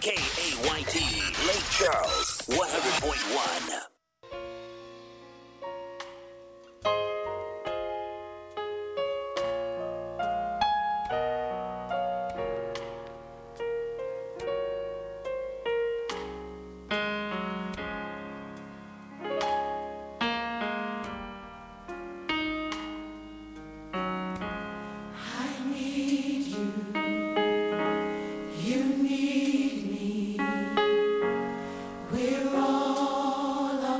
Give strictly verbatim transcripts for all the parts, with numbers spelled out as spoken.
K A Y T, Lake Charles, one hundred point one. We're all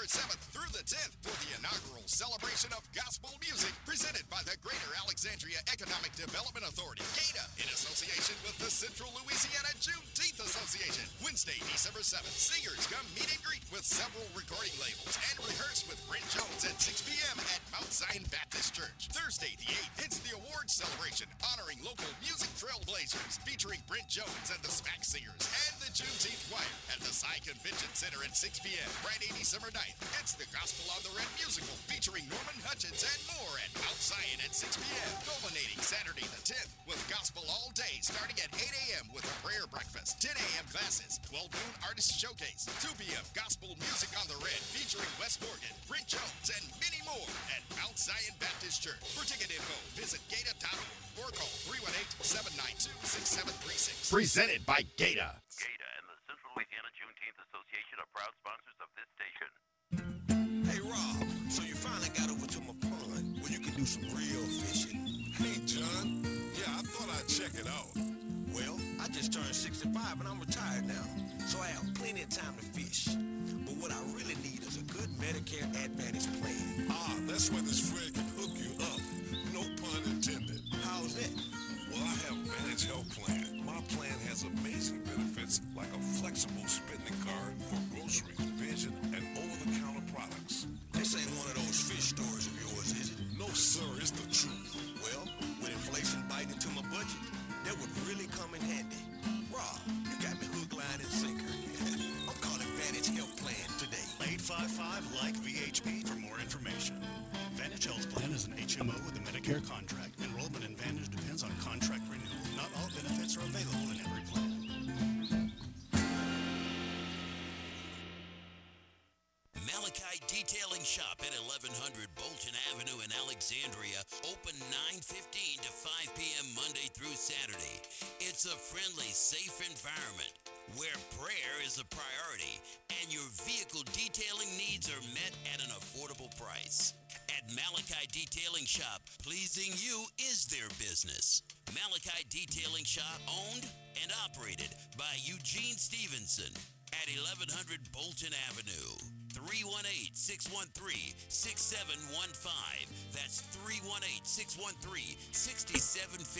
December seventh through the tenth for the inaugural celebration of gospel music presented by the Greater Alexandria Economic Development Authority, GATA, in association with the Central Louisiana Juneteenth Association. Wednesday, December seventh, singers come meet and greet with several recording labels and rehearse with Brent Jones at six p.m. at Mount Zion Baptist Church. Thursday, the eighth, it's the awards celebration honoring local music trailblazers featuring Brent Jones and the Smack Singers and the Juneteenth Choir at the Psy Convention Center at six p.m. Friday, December ninth, it's the Gospel on the Red musical featuring Norman Hutchins and more at Mount Zion at six p.m. Culminating Saturday the tenth with gospel all day starting at eight a.m. with a prayer breakfast, ten a.m. classes, twelve noon artist showcase, two p.m. gospel music on the Red featuring Wes Morgan, Brent Jones, and many more at Mount Zion Baptist Church. For ticket info, visit gata dot org or call three one eight, seven nine two, six seven three six. Presented by GATA. GATA and the Central Louisiana Juneteenth Association are proud sponsors of this station. Hey, Rob, so you finally got over to my pond where you can do some real fishing. Hey, John. Yeah, I thought I'd check it out. Well, I just turned sixty-five and I'm retired now, so I have plenty of time to fish. But what I really need is a good Medicare Advantage plan. Ah, that's where this friend can hook you up. No pun intended. How's that? Well, I have Vantage Health Plan. My plan has amazing benefits like a flexible spending card for groceries, vision, and over-the-counter products. This ain't one of those fish stories of yours, is it? No, sir, it's the truth. Well, with inflation biting into my budget, that would really come in handy. Rob, you got me hook, line, and sinker. I'm calling Vantage Health Plan today. eight five five like V H P for more information. Vantage Health Plan is an H M O with a Medicare contract. Enrollment in Vantage depends on contract renewal. Not all benefits are available in every plan. Malachi Detailing Shop at eleven hundred Bolton Avenue in Alexandria, open nine fifteen to five p.m. Monday through Saturday. It's a friendly, safe environment where prayer is a priority and your vehicle detailing needs are met at an affordable price. At Malachi Detailing Shop, pleasing you is their business. Malachi Detailing Shop, owned and operated by Eugene Stevenson at eleven hundred Bolton Avenue. three one eight, six one three, six seven one five. That's three one eight, six one three, six seven five five.